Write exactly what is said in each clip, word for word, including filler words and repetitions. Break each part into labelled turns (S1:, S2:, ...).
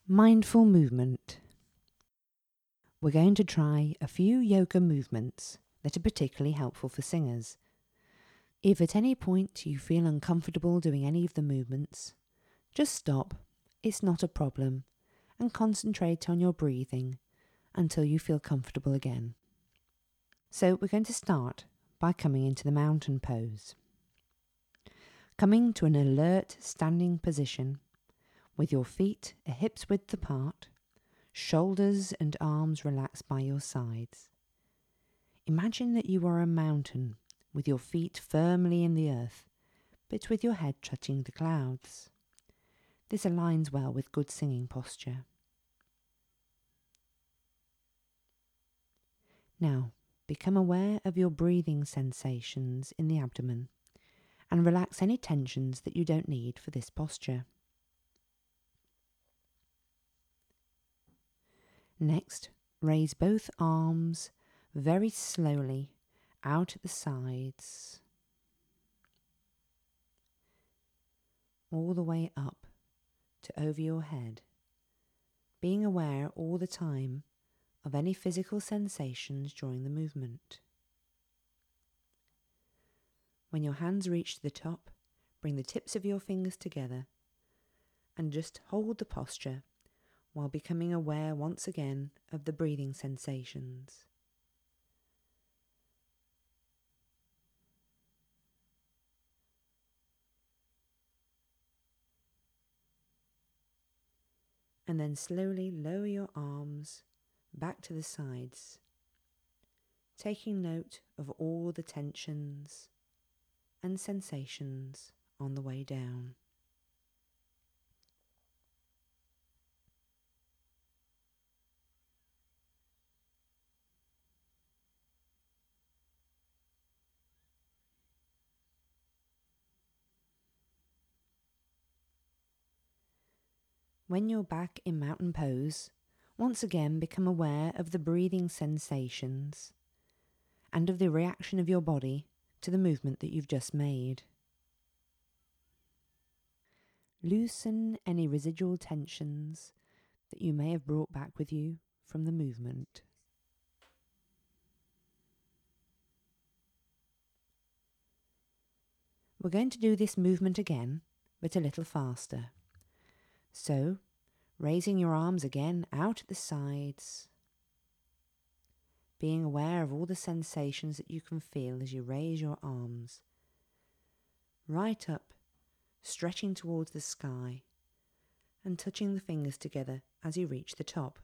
S1: Mindful movement. We're going to try a few yoga movements that are particularly helpful for singers. If at any point you feel uncomfortable doing any of the movements, just stop, it's not a problem, and concentrate on your breathing until you feel comfortable again. So we're going to start by coming into the mountain pose. Coming to an alert standing position with your feet a hip's width apart, shoulders and arms relaxed by your sides. Imagine that you are a mountain with your feet firmly in the earth, but with your head touching the clouds. This aligns well with good singing posture. Now, become aware of your breathing sensations in the abdomen and relax any tensions that you don't need for this posture. Next, raise both arms very slowly out at the sides, all the way up to over your head, being aware all the time of any physical sensations during the movement. When your hands reach the top, bring the tips of your fingers together and just hold the posture while becoming aware once again of the breathing sensations. And then slowly lower your arms back to the sides, taking note of all the tensions and sensations on the way down. When you're back in mountain pose, once again become aware of the breathing sensations and of the reaction of your body to the movement that you've just made. Loosen any residual tensions that you may have brought back with you from the movement. We're going to do this movement again, but a little faster. So, raising your arms again out at the sides, being aware of all the sensations that you can feel as you raise your arms, right up, stretching towards the sky, and touching the fingers together as you reach the top.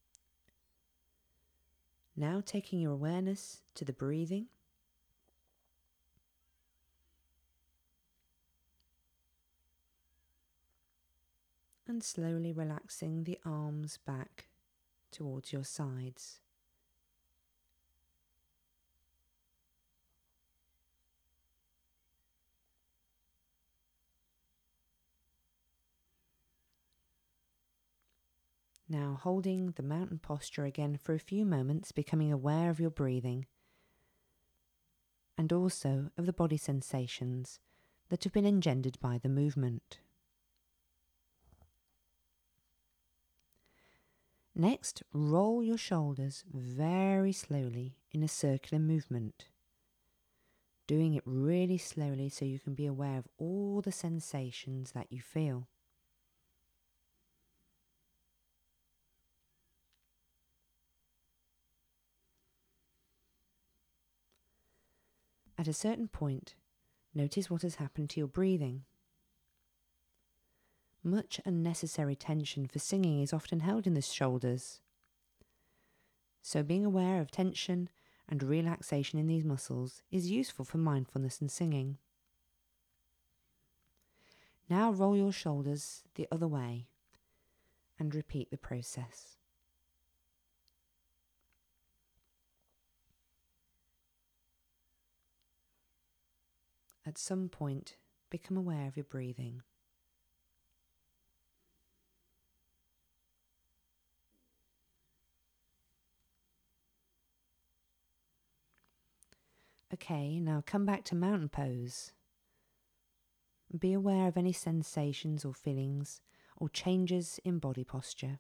S1: Now taking your awareness to the breathing, and slowly relaxing the arms back towards your sides. Now holding the mountain posture again for a few moments, becoming aware of your breathing and also of the body sensations that have been engendered by the movement. Next, roll your shoulders very slowly in a circular movement, doing it really slowly so you can be aware of all the sensations that you feel. At a certain point, notice what has happened to your breathing. Much unnecessary tension for singing is often held in the shoulders. So being aware of tension and relaxation in these muscles is useful for mindfulness and singing. Now roll your shoulders the other way and repeat the process. At some point, become aware of your breathing. Okay, now come back to mountain pose. Be aware of any sensations or feelings or changes in body posture.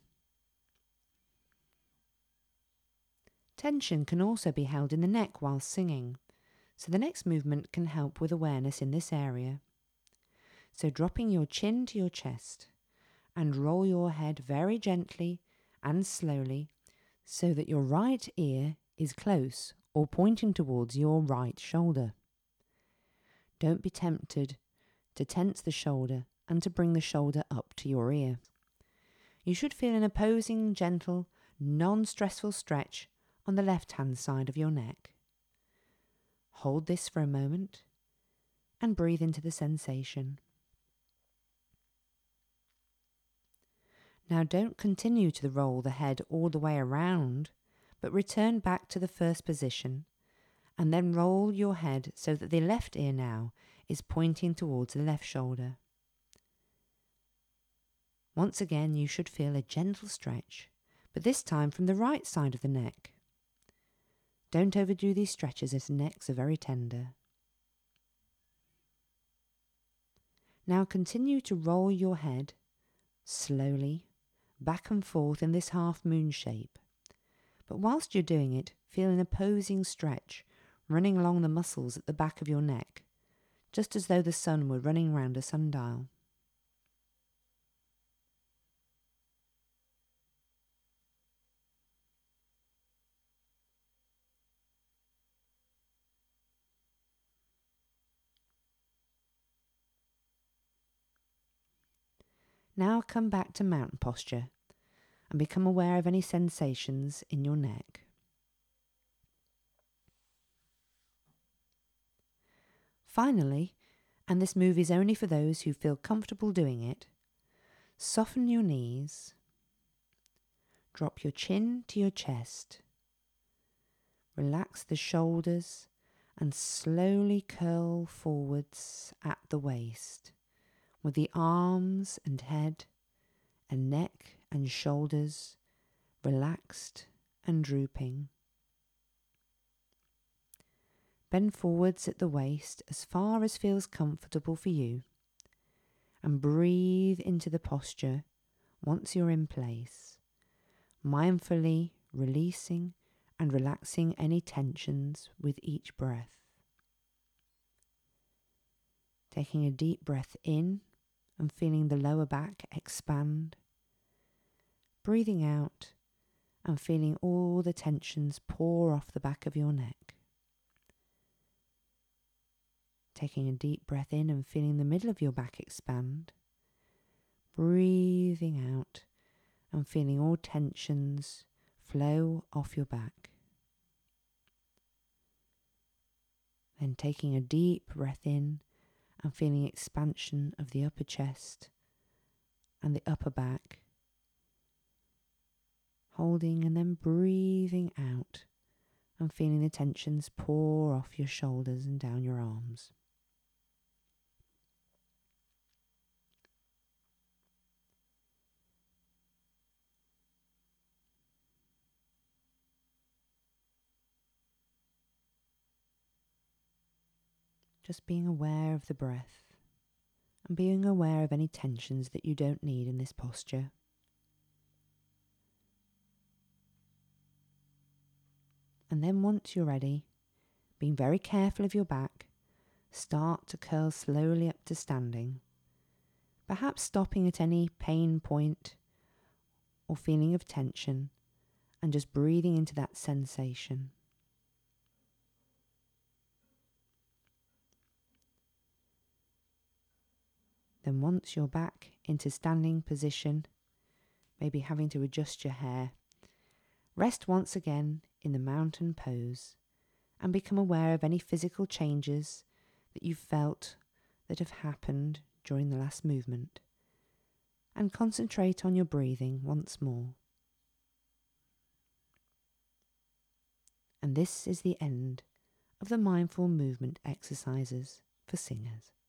S1: Tension can also be held in the neck while singing, so the next movement can help with awareness in this area. So dropping your chin to your chest and roll your head very gently and slowly so that your right ear is close or pointing towards your right shoulder. Don't be tempted to tense the shoulder and to bring the shoulder up to your ear. You should feel an opposing, gentle, non-stressful stretch on the left-hand side of your neck. Hold this for a moment and breathe into the sensation. Now don't continue to roll the head all the way around, but return back to the first position and then roll your head so that the left ear now is pointing towards the left shoulder. Once again, you should feel a gentle stretch, but this time from the right side of the neck. Don't overdo these stretches as necks are very tender. Now continue to roll your head slowly back and forth in this half moon shape. But whilst you're doing it, feel an opposing stretch running along the muscles at the back of your neck, just as though the sun were running round a sundial. Now come back to mountain posture and become aware of any sensations in your neck. Finally, and this move is only for those who feel comfortable doing it, soften your knees, drop your chin to your chest, relax the shoulders and slowly curl forwards at the waist, with the arms and head and neck and shoulders relaxed and drooping. Bend forwards at the waist as far as feels comfortable for you and breathe into the posture once you're in place, mindfully releasing and relaxing any tensions with each breath. Taking a deep breath in and feeling the lower back expand. Breathing out and feeling all the tensions pour off the back of your neck. Taking a deep breath in and feeling the middle of your back expand. Breathing out and feeling all tensions flow off your back. Then taking a deep breath in and feeling expansion of the upper chest and the upper back. Holding and then breathing out and feeling the tensions pour off your shoulders and down your arms. Just being aware of the breath and being aware of any tensions that you don't need in this posture. And then once you're ready, being very careful of your back, start to curl slowly up to standing, perhaps stopping at any pain point or feeling of tension and just breathing into that sensation. Then once you're back into standing position, maybe having to adjust your hair, rest once again in the mountain pose and become aware of any physical changes that you've felt that have happened during the last movement, and concentrate on your breathing once more. And this is the end of the mindful movement exercises for singers.